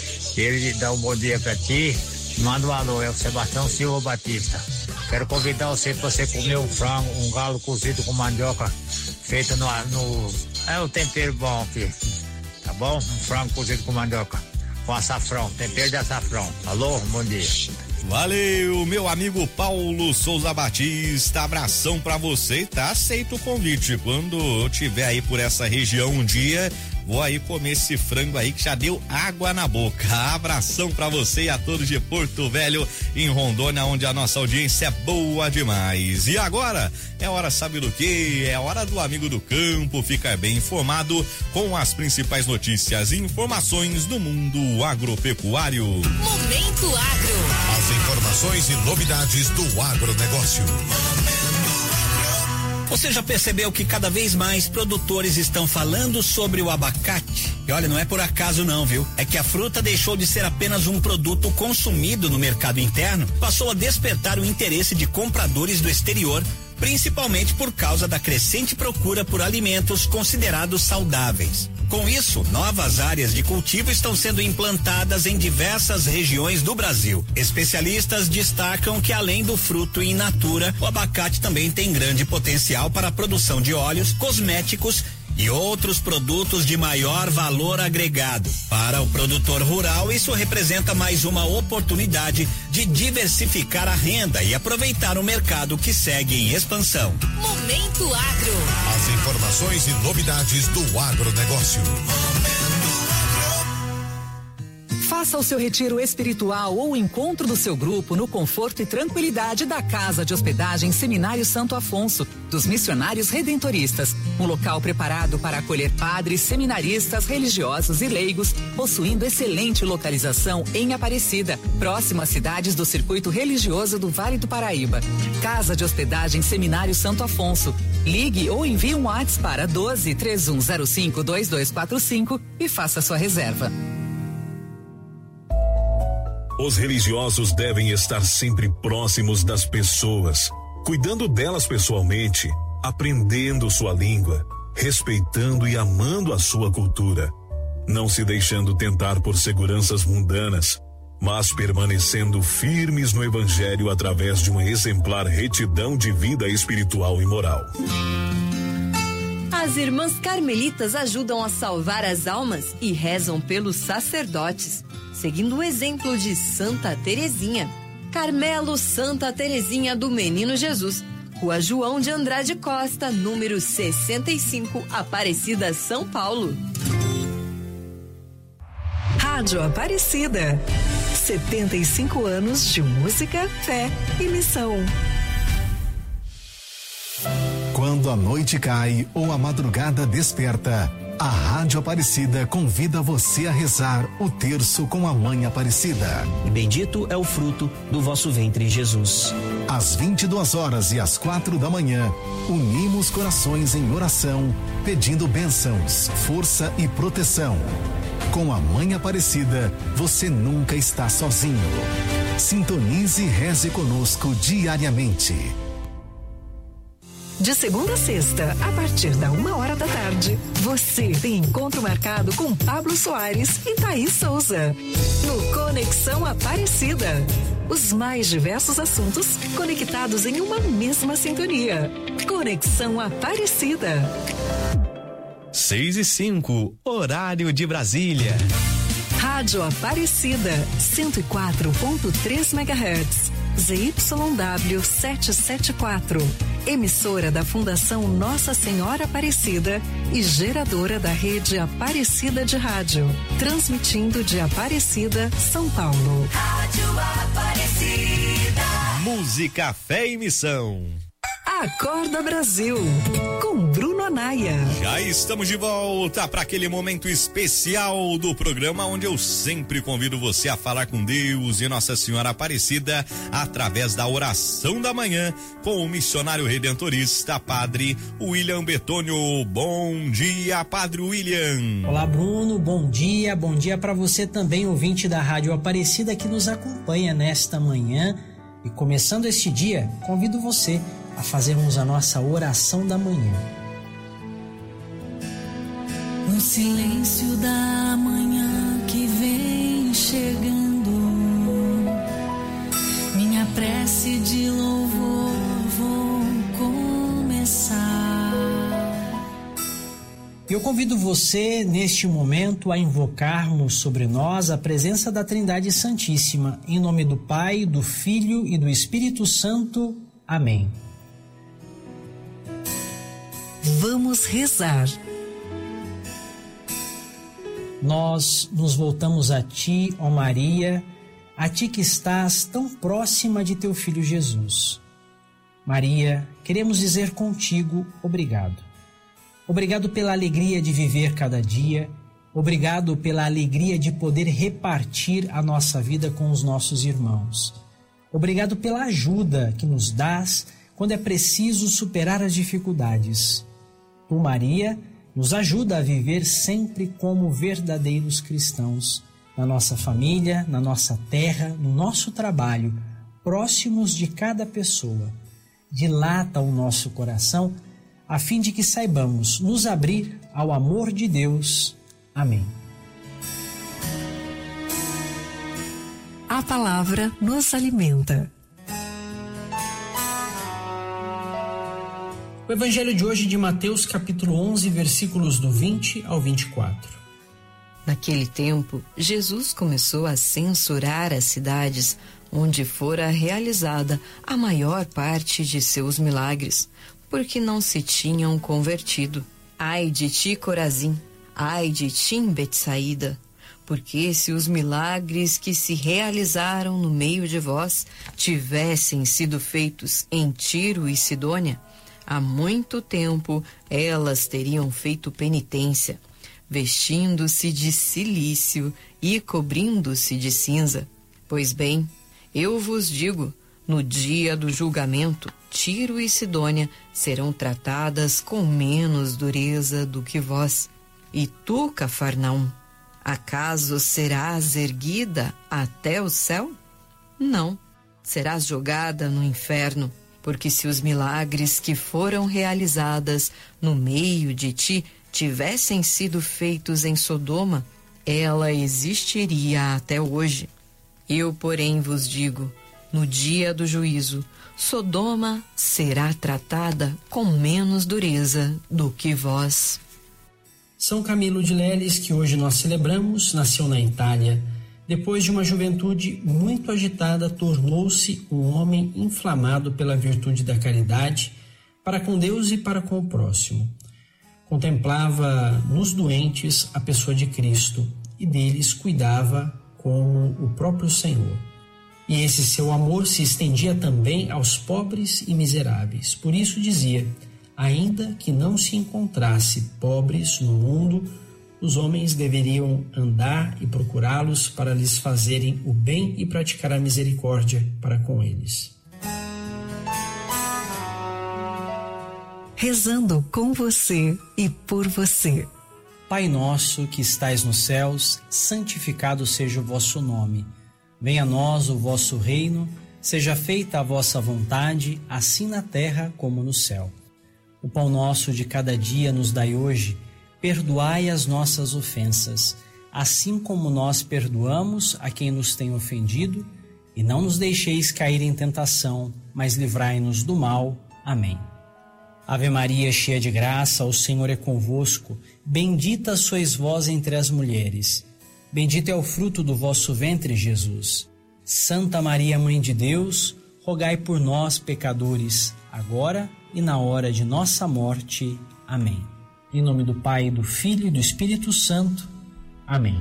Ele dá um bom dia pra ti, manda um alô, é o Sebastião Silva Batista. Quero convidar você pra você comer um frango, um galo cozido com mandioca, feito no, no é o tempero bom aqui, tá bom? Um frango cozido com mandioca, com açafrão, tempero de açafrão. Alô, bom dia. Valeu, meu amigo Paulo Souza Batista, abração pra você, tá? Aceito o convite, quando eu tiver aí por essa região um dia, vou aí comer esse frango aí que já deu água na boca. Abração pra você e a todos de Porto Velho, em Rondônia, onde a nossa audiência é boa demais. E agora é hora, sabe do que? É hora do amigo do campo ficar bem informado com as principais notícias e informações do mundo agropecuário. Momento Agro. As informações e novidades do agronegócio. Você já percebeu que cada vez mais produtores estão falando sobre o abacate? E olha, não é por acaso não, viu? É que a fruta deixou de ser apenas um produto consumido no mercado interno, passou a despertar o interesse de compradores do exterior, principalmente por causa da crescente procura por alimentos considerados saudáveis. Com isso, novas áreas de cultivo estão sendo implantadas em diversas regiões do Brasil. Especialistas destacam que, além do fruto in natura, o abacate também tem grande potencial para a produção de óleos, cosméticos e outros produtos de maior valor agregado. Para o produtor rural, isso representa mais uma oportunidade de diversificar a renda e aproveitar o mercado que segue em expansão. Momento Agro. As informações e novidades do agronegócio. Faça o seu retiro espiritual ou encontro do seu grupo no conforto e tranquilidade da Casa de Hospedagem Seminário Santo Afonso, dos Missionários Redentoristas. Um local preparado para acolher padres, seminaristas, religiosos e leigos, possuindo excelente localização em Aparecida, próximo às cidades do circuito religioso do Vale do Paraíba. Casa de Hospedagem Seminário Santo Afonso. Ligue ou envie um WhatsApp para doze, três um zero cinco, dois dois quatro cinco e faça sua reserva. Os religiosos devem estar sempre próximos das pessoas, cuidando delas pessoalmente, aprendendo sua língua, respeitando e amando a sua cultura, não se deixando tentar por seguranças mundanas, mas permanecendo firmes no evangelho através de uma exemplar retidão de vida espiritual e moral. As irmãs carmelitas ajudam a salvar as almas e rezam pelos sacerdotes, seguindo o exemplo de Santa Terezinha. Carmelo Santa Terezinha do Menino Jesus, Rua João de Andrade Costa, número sessenta e cinco, Aparecida, São Paulo. Rádio Aparecida. setenta e cinco anos de música, fé e missão. Quando a noite cai ou a madrugada desperta, A Rádio Aparecida convida você a rezar o terço com a Mãe Aparecida. E bendito é o fruto do vosso ventre, Jesus. Às vinte e duas horas e às quatro da manhã, unimos corações em oração, pedindo bênçãos, força e proteção. Com a Mãe Aparecida, você nunca está sozinho. Sintonize e reze conosco diariamente. De segunda a sexta, a partir da uma hora da tarde, você tem encontro marcado com Pablo Soares e Thaís Souza. No Conexão Aparecida. Os mais diversos assuntos conectados em uma mesma sintonia. Conexão Aparecida. Seis e cinco, horário de Brasília. Rádio Aparecida, cento e quatro ponto três megahertz. Z Y W setecentos e setenta e quatro. Emissora da Fundação Nossa Senhora Aparecida e geradora da rede Aparecida de Rádio. Transmitindo de Aparecida, São Paulo. Rádio Aparecida. Música, fé e missão. Acorda Brasil, com Bruno Anaia. Já estamos de volta para aquele momento especial do programa onde eu sempre convido você a falar com Deus e Nossa Senhora Aparecida através da oração da manhã com o missionário redentorista, Padre William Betônio. Bom dia, Padre William. Olá, Bruno, bom dia, bom dia para você também, ouvinte da Rádio Aparecida que nos acompanha nesta manhã. E começando este dia, convido você a fazermos a nossa oração da manhã. No silêncio da manhã que vem chegando, minha prece de louvor vou começar. Eu convido você neste momento a invocarmos sobre nós a presença da Trindade Santíssima, em nome do Pai, do Filho e do Espírito Santo. Amém. Vamos rezar. Nós nos voltamos a ti, ó Maria, a ti que estás tão próxima de teu Filho Jesus. Maria, queremos dizer contigo obrigado. Obrigado pela alegria de viver cada dia, obrigado pela alegria de poder repartir a nossa vida com os nossos irmãos. Obrigado pela ajuda que nos dás quando é preciso superar as dificuldades. Tu, Maria, nos ajuda a viver sempre como verdadeiros cristãos, na nossa família, na nossa terra, no nosso trabalho, próximos de cada pessoa. Dilata o nosso coração, a fim de que saibamos nos abrir ao amor de Deus. Amém. A palavra nos alimenta. O evangelho de hoje de Mateus, capítulo onze, versículos do vinte ao vinte e quatro. Naquele tempo, Jesus começou a censurar as cidades onde fora realizada a maior parte de seus milagres, porque não se tinham convertido. Ai de ti, Corazim! Ai de ti, Betsaída! Porque se os milagres que se realizaram no meio de vós tivessem sido feitos em Tiro e Sidônia, há muito tempo elas teriam feito penitência, vestindo-se de cilício e cobrindo-se de cinza. Pois bem, eu vos digo, no dia do julgamento, Tiro e Sidônia serão tratadas com menos dureza do que vós. E tu, Cafarnaum, acaso serás erguida até o céu? Não, serás jogada no inferno. Porque se os milagres que foram realizadas no meio de ti tivessem sido feitos em Sodoma, ela existiria até hoje. Eu, porém, vos digo, no dia do juízo, Sodoma será tratada com menos dureza do que vós. São Camilo de Leles, que hoje nós celebramos, nasceu na Itália. Depois de uma juventude muito agitada, tornou-se um homem inflamado pela virtude da caridade para com Deus e para com o próximo. Contemplava nos doentes a pessoa de Cristo e deles cuidava como o próprio Senhor. E esse seu amor se estendia também aos pobres e miseráveis. Por isso dizia: Ainda que não se encontrasse pobres no mundo, os homens deveriam andar e procurá-los para lhes fazerem o bem e praticar a misericórdia para com eles. Rezando com você e por você. Pai nosso que estais nos céus, santificado seja o vosso nome. Venha a nós o vosso reino, seja feita a vossa vontade, assim na terra como no céu. O pão nosso de cada dia nos dai hoje, perdoai as nossas ofensas, assim como nós perdoamos a quem nos tem ofendido, e não nos deixeis cair em tentação, mas livrai-nos do mal. Amém. Ave Maria, cheia de graça, o Senhor é convosco, bendita sois vós entre as mulheres, bendito é o fruto do vosso ventre, Jesus. Santa Maria, Mãe de Deus, rogai por nós, pecadores, agora e na hora de nossa morte. Amém. Em nome do Pai, do Filho e do Espírito Santo. Amém.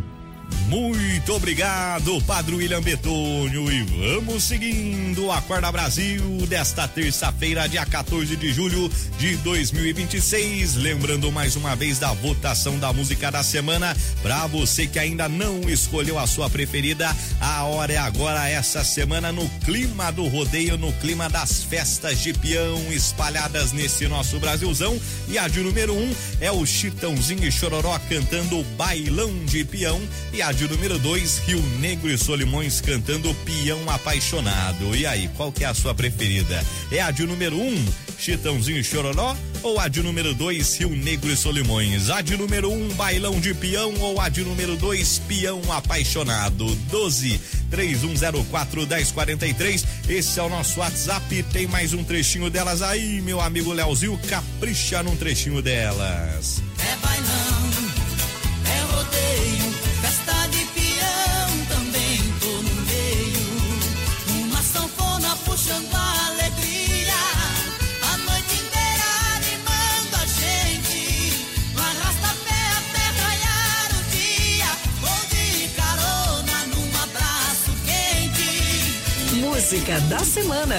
Muito obrigado, Padre William Betônio, e vamos seguindo o Acorda Brasil desta terça-feira, dia quatorze de julho de dois mil e vinte e seis. Lembrando mais uma vez da votação da música da semana. Para você que ainda não escolheu a sua preferida, a hora é agora, essa semana, no clima do rodeio, no clima das festas de peão espalhadas nesse nosso Brasilzão. E a de número um é o Chitãozinho e Chororó cantando Bailão de Peão. E a de número dois, Rio Negro e Solimões cantando Peão Apaixonado. E aí, qual que é a sua preferida? É a de número um, Chitãozinho e Chororó, ou a de número dois, Rio Negro e Solimões? A de número um, Bailão de Peão, ou a de número dois, Peão Apaixonado? doze, três um zero quatro, dez quarenta e três, esse é o nosso WhatsApp. Tem mais um trechinho delas aí, meu amigo Leozinho, capricha num trechinho delas. É bailão, é rodeio, festa de peão, também tô no meio. Uma sanfona puxando a alegria, a noite inteira animando a gente. No arrasta-pé até raiar o dia, vou de carona num abraço quente. Música da semana.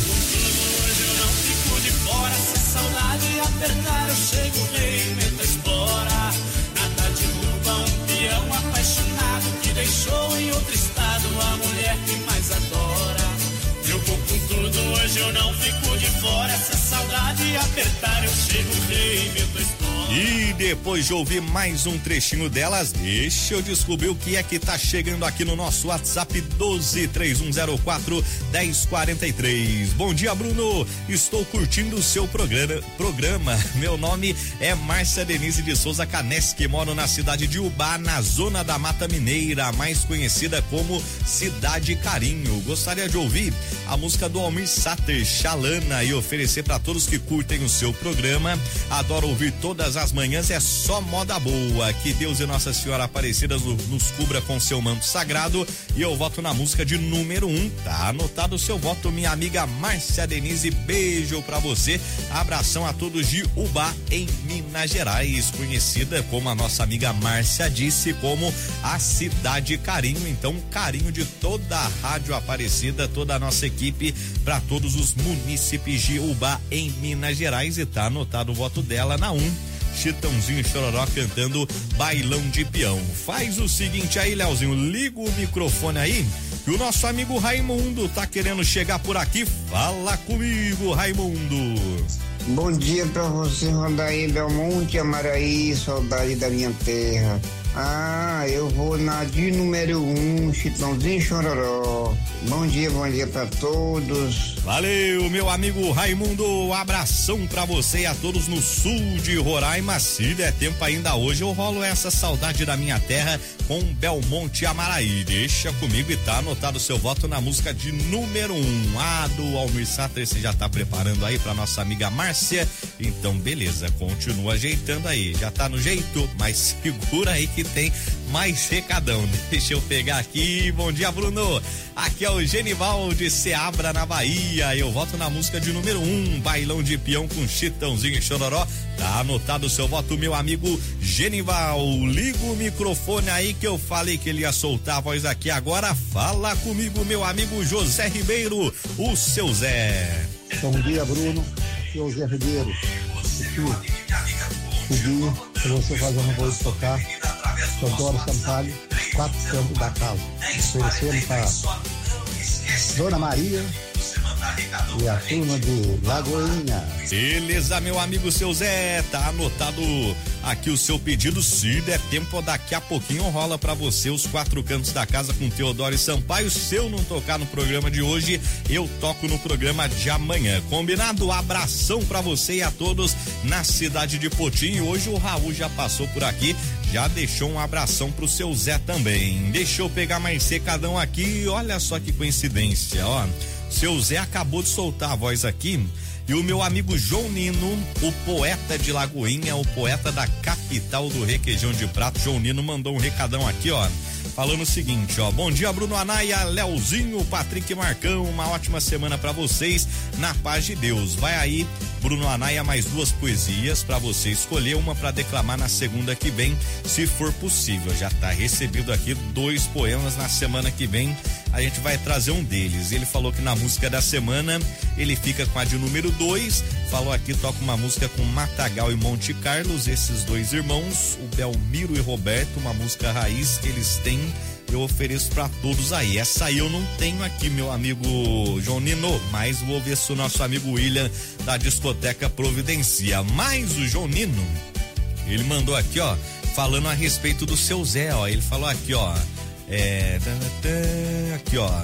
Hoje eu não fico de fora, se saudade apertar eu chego, rei, meto a espora. Nada derruba um peão apaixonado que deixou em outro estado a mulher que mais adora. Eu vou com tudo, hoje eu não fico de fora, se a saudade apertar eu chego, rei, meto a espora. E depois de ouvir mais um trechinho delas, deixa eu descobrir o que é que tá chegando aqui no nosso WhatsApp doze, três um zero quatro, dez quarenta e três. Bom dia, Bruno. Estou curtindo o seu programa. programa. Meu nome é Márcia Denise de Souza Caneschi, moro na cidade de Ubá, na zona da Mata Mineira, mais conhecida como Cidade Carinho. Gostaria de ouvir a música do Almir Sater, Xalana, e oferecer para todos que curtem o seu programa. Adoro ouvir todas as manhãs, é só moda boa. Que Deus e Nossa Senhora Aparecida nos cubra com seu manto sagrado. E eu voto na música de número um. Tá anotado o seu voto, minha amiga Márcia Denise. Beijo pra você. Abração a todos de Ubá, em Minas Gerais, conhecida, como a nossa amiga Márcia disse, como a Cidade Carinho. Então, carinho de toda a Rádio Aparecida, toda a nossa equipe, para todos os munícipes de Ubá, em Minas Gerais. E tá anotado o voto dela na um. Chitãozinho e Chororó cantando Bailão de Peão. Faz o seguinte aí, Leozinho, liga o microfone aí, que o nosso amigo Raimundo tá querendo chegar por aqui. Fala comigo, Raimundo. Bom dia pra você, Rodaí, Belmonte, Amaraí, saudade da minha terra. Ah, eu vou na de número um, Chitãozinho e Chororó. Bom dia, bom dia pra todos. Valeu, meu amigo Raimundo, abração pra você e a todos no sul de Roraima. Se der tempo ainda hoje, eu rolo essa saudade da minha terra com Belmonte Amaraí. Deixa comigo e tá anotado o seu voto na música de número um. A do Almir Sater, você já tá preparando aí pra nossa amiga Márcia? Então, beleza, continua ajeitando aí. Já tá no jeito, mas segura aí que tem mais recadão. Deixa eu pegar aqui. Bom dia, Bruno. Aqui é o Genival de Ceabra, na Bahia. Eu voto na música de número um, Bailão de Peão com Chitãozinho e Chororó. Tá anotado o seu voto, meu amigo Genival. Liga o microfone aí que eu falei que ele ia soltar a voz aqui agora. Fala comigo, meu amigo José Ribeiro, o seu Zé. Bom dia, Bruno. Seu Zé Ribeiro. assistir, pedir para você fazer um favor de tocar Teodoro Sampaio, Quatro Cantos da Casa. Oferecendo para Dona Maria e a turma de Lagoinha. Beleza, meu amigo seu Zé, tá anotado aqui o seu pedido. Se der tempo, daqui a pouquinho rola pra você os Quatro Cantos da Casa com Teodoro Sampaio. Se eu não tocar no programa de hoje, eu toco no programa de amanhã. Combinado? Abração pra você e a todos na cidade de Potim. Hoje o Raul já passou por aqui, já deixou um abração pro seu Zé também. Deixa eu pegar mais secadão aqui, olha só que coincidência, ó. Seu Zé acabou de soltar a voz aqui e o meu amigo João Nino, o poeta de Lagoinha, o poeta da capital do requeijão de prato, João Nino mandou um recadão aqui, ó, falando o seguinte, ó: bom dia, Bruno Anaia, Leozinho, Patrick e Marcão, uma ótima semana pra vocês, na paz de Deus. Vai aí, Bruno Anaia, mais duas poesias pra você escolher, uma pra declamar na segunda que vem, se for possível. Já tá recebido aqui dois poemas, na semana que vem a gente vai trazer um deles. Ele falou que na música da semana ele fica com a de número dois, falou aqui, toca uma música com Matagal e Monte Carlos, esses dois irmãos, o Belmiro e Roberto, uma música raiz que eles têm, eu ofereço pra todos aí. Essa aí eu não tenho aqui, meu amigo João Nino, mas vou ver se o nosso amigo William da discoteca providencia. Mas o João Nino, ele mandou aqui, ó, falando a respeito do seu Zé, ó, ele falou aqui, ó, é, aqui ó,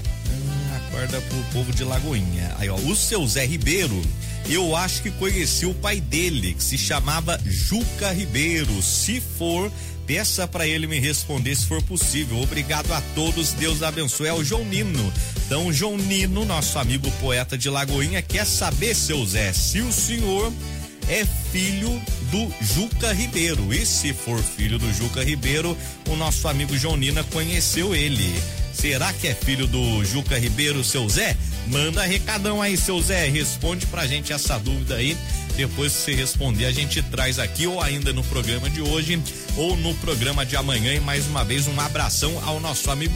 acorda pro povo de Lagoinha. Aí ó, o seu Zé Ribeiro, eu acho que conheci o pai dele, que se chamava Juca Ribeiro. Se for, peça pra ele me responder se for possível. Obrigado a todos, Deus abençoe. É o João Nino. Então, João Nino, nosso amigo poeta de Lagoinha, quer saber, seu Zé, se o senhor é filho do Juca Ribeiro. E se for filho do Juca Ribeiro, o nosso amigo João Nina conheceu ele. Será que é filho do Juca Ribeiro, seu Zé? Manda recadão aí, seu Zé, responde pra gente essa dúvida aí. Depois que você responder, a gente traz aqui, ou ainda no programa de hoje, ou no programa de amanhã. E mais uma vez, um abração ao nosso amigo